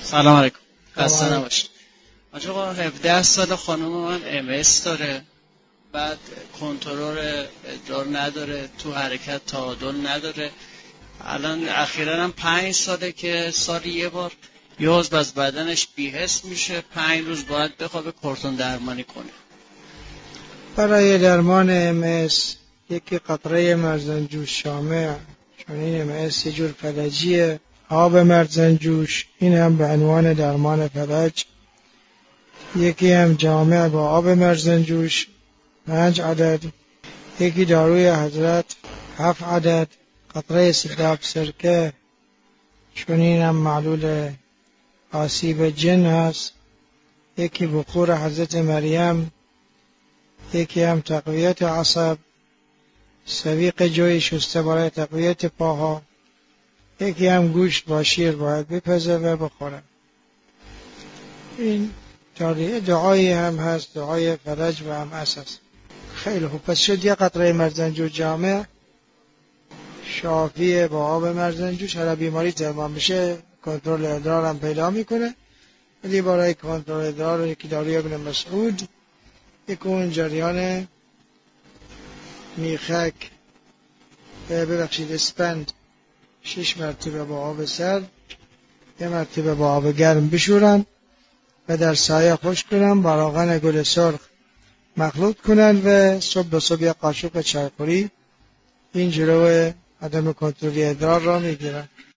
سلام علیکم. خسته نباشید. آقا 17 سال خانم من MS داره، بعد کنترل ادرار نداره، تو حرکت تعادل نداره. الان اخیراً هم 5 ساله که سالی یه بار یه عضو از بدنش بی‌حس میشه، 5 روز باید بخوابه، کورتون درمانی کنه. برای درمان MS یکی قطره مرزنجوش شامع، چون این MS یه جور فلجیه، آب مرزنجوش، این هم به عنوان درمان فلج. یکی هم جامع با آب مرزنجوش 5 عدد، یکی داروی حضرت 7 عدد، قطره سرداب سرکه، چون این هم معلول آسیب جن هست، یکی بخور حضرت مریم، یکی هم تقویت عصب، سویق جوی شسته برای تقویت پاها، یکی هم گوشت با شیر باید بپزه و بخوره. این دعایی هم هست، دعای فرج و هم اساس. خیلی خوب، پس شد یه قطره مرزنجوش جامع شافیه با آب مرزنجوش. هر بیماری درمان بشه کنترل ادرار هم پیدا میکنه. ولی برای کنترل ادرار یکی داروی ابن مسعود، یک اون جریان میخک اسپند 6 مرتبه با آب سرد، 1 مرتبه با آب گرم بشورن و در سایه خشک کنن، با روغن گل سرخ مخلوط کنن و صبح به صبح 1 قاشق چایخوری این جلو عدم کنترل ادرار را میگیرن.